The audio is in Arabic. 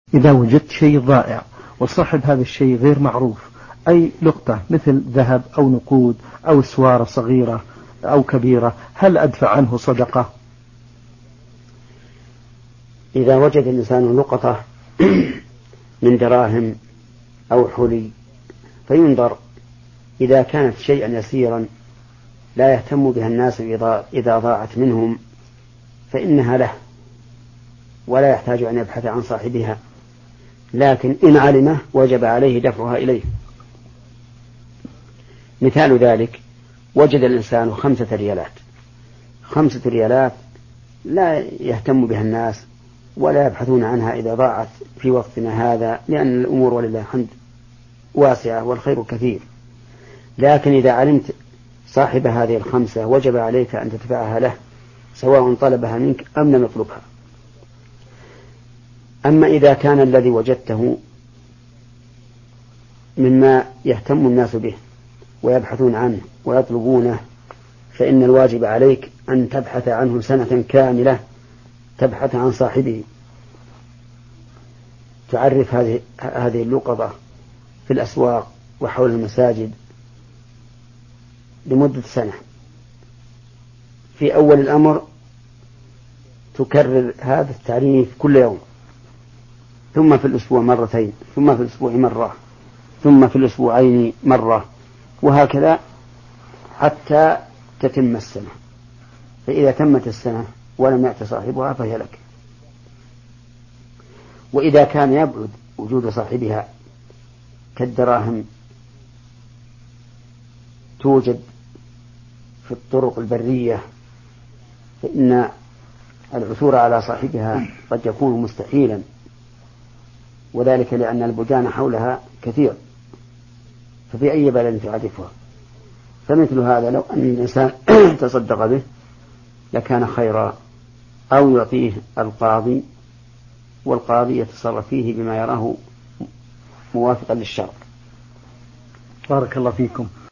إذا وجدت شيء ضائع وصاحب هذا الشيء غير معروف، أي لقطة مثل ذهب أو نقود أو سوارة صغيرة أو كبيرة، هل أدفع عنه صدقة؟ إذا وجد الإنسان لقطة من دراهم أو حلي فينظر، إذا كانت شيئا يسيرا لا يهتم بها الناس إذا ضاعت منهم فإنها له ولا يحتاج أن يبحث عن صاحبها، لكن إن علمه وجب عليه دفعها إليه. مثال ذلك: وجد الإنسان 5 ريالات لا يهتم بها الناس ولا يبحثون عنها إذا ضاعت في وقتنا هذا، لأن الأمور ولله الحمد واسعة والخير كثير. لكن إذا علمت صاحب هذه 5 وجب عليك أن تدفعها له سواء طلبها منك أم لم يطلبها. أما إذا كان الذي وجدته مما يهتم الناس به ويبحثون عنه ويطلبونه فإن الواجب عليك أن تبحث عنه سنة كاملة، تبحث عن صاحبه، تعرف هذه اللقطة في الأسواق وحول المساجد لمدة سنة. في أول الأمر تكرر هذا التعريف كل يوم، ثم في الأسبوع 2 ثم في الأسبوع 1 ثم في الأسبوعين 1، وهكذا حتى تتم السنة. فإذا تمت السنة ولم يأت صاحبها فهي لك. وإذا كان يبعد وجود صاحبها كالدراهم توجد في الطرق البرية فإن العثور على صاحبها قد يكون مستحيلا، وذلك لأن البلدان حولها كثير، ففي أي بلد تعرفها. فمثل هذا لو أن الإنسان تصدق به لكان خيرا، أو يعطيه القاضي والقاضي يتصرف فيه بما يراه موافقا للشرع. بارك الله فيكم.